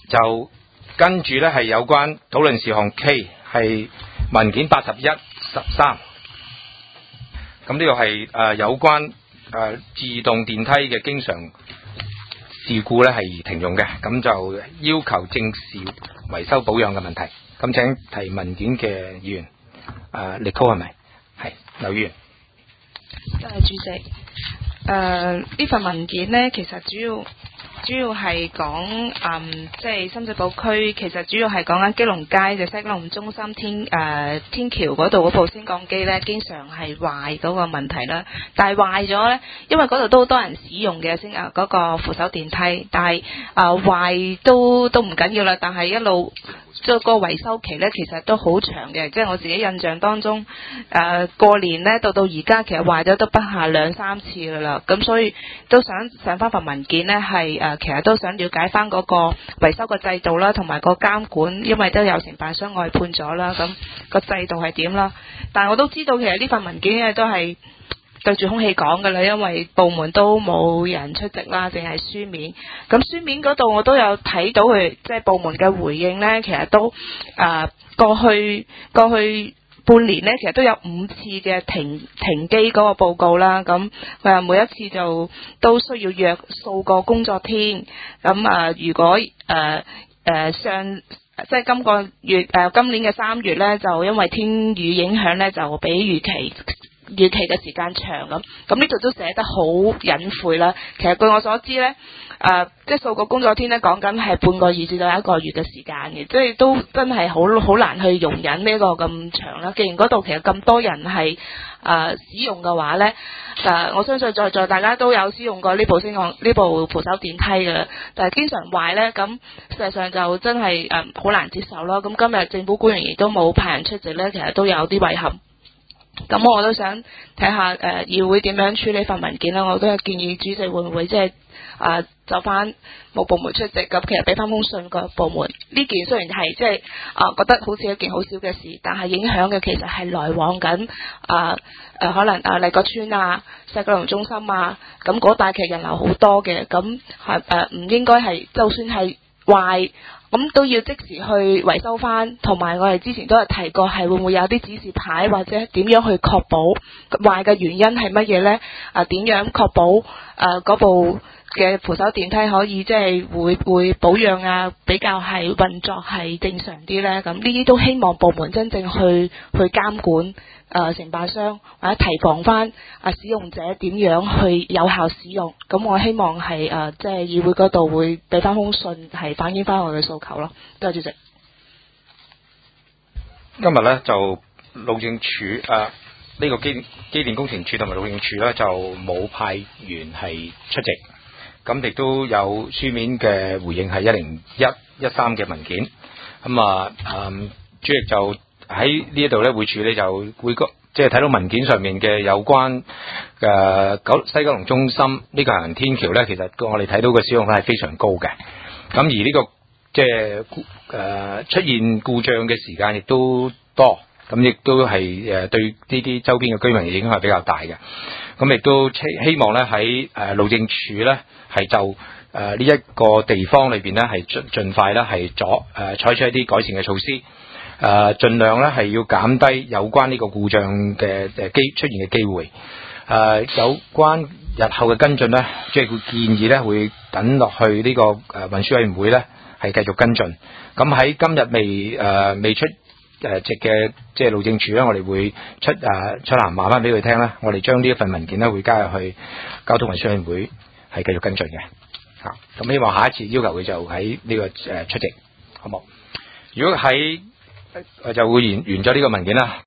就跟住咧係有關討論事項 K 係文件8113。咁呢個係有關自動電梯嘅經常事故咧係停用嘅，咁就要求正視維修保養嘅問題。咁請提文件嘅議員力高係咪？係劉議員。 多謝主席。呢份文件呢，其實主要係講即係深水埗區，其實主要係講緊基隆街就西九龍中心天橋嗰度嗰部升降機呢，經常係壞嗰個問題啦。但係壞咗呢，因為嗰度都好多人使用嘅嗰個扶手電梯，但係壞都唔緊要啦。但係一路即係個維修期呢，其實都好長嘅。即係我自己印象當中，過年呢到而家其實壞咗都不下2-3次噶啦。咁所以都想上翻份文件呢，係其實都想了解翻嗰個維修個制度啦，同埋個監管，因為都有承辦商外判咗啦，咁個制度係點啦？但係我都知道其實呢份文件都係對住空氣講㗎啦，因為部門都冇人出席啦，淨係書面。咁書面嗰度我都有睇到佢即係部門嘅回應呢，其實都過去半年呢，其實都有5次嘅停機嗰個報告啦。咁每一次就都需要約數個工作天。咁如果即係今個月今年嘅3月呢，就因為天雨影響呢，就比預期嘅時間長咁呢度都寫得好隱晦啦。其實據我所知呢，即係數個工作天呢，講緊係半個月至到1個月嘅時間嘅，即係都真係好難去容忍呢個咁長啦。既然嗰度其實咁多人係使用嘅話呢，我相信在座大家都有使用過呢部扶手電梯嘅啦，但係經常壞呢，咁事實上就真係好難接受咯。咁今日政府官員亦都冇派人出席呢，其實都有啲遺憾。咁我都想睇下議會點樣處理份文件啦。我都有建議主席會唔會即係就翻冇部門出席，咁其實俾翻封信個部門。呢件雖然係即係覺得好似一件好少嘅事，但係影響嘅其實係來往緊可能麗閣村啊、西九龍中心啊，咁嗰帶其實人流好多嘅，咁唔應該係就算係壞。咁都要即時去維修翻，同埋我哋之前都有提過，係會唔會有啲指示牌或者點樣去確保壞嘅原因係乜嘢呢？點樣確保嗰部嘅扶手電梯可以即係會保養啊，比較係運作係正常啲呢？咁呢啲都希望部門真正去監管承辦商，或者提防翻使用者點樣去有效使用。咁我希望係即係議會嗰度會俾翻封信，係反映翻我嘅訴求咯。多謝主席。 今日呢，就路政署呢個機電工程署同埋路政署呢，就冇派員係出席，咁亦都有書面嘅回應係10113嘅文件。主席就喺呢一度咧會處理，就會即係睇到文件上面嘅有關西九龍中心呢個行人天橋咧，其實我哋睇到嘅使用率係非常高嘅。咁而呢個即係出現故障嘅時間亦都多，咁亦都係對呢啲周邊嘅居民嘅影響係比較大嘅。咁亦都希望咧喺路政署咧係就呢一個地方裏邊咧係盡快咧係採取一啲改善嘅措施。盡量咧係要減低有關呢個故障嘅出現嘅機會。有關日後嘅跟進咧，即係佢建議咧會等落去呢個運輸委員會咧係繼續跟進。咁喺今日未出席嘅即係路政署咧，我哋會出函話翻俾佢聽啦。我哋將呢一份文件咧會加入去交通運輸委員會係繼續跟進嘅。咁希望下一次要求佢就喺呢個出席，好冇？如果喺就會完咗呢個文件啦。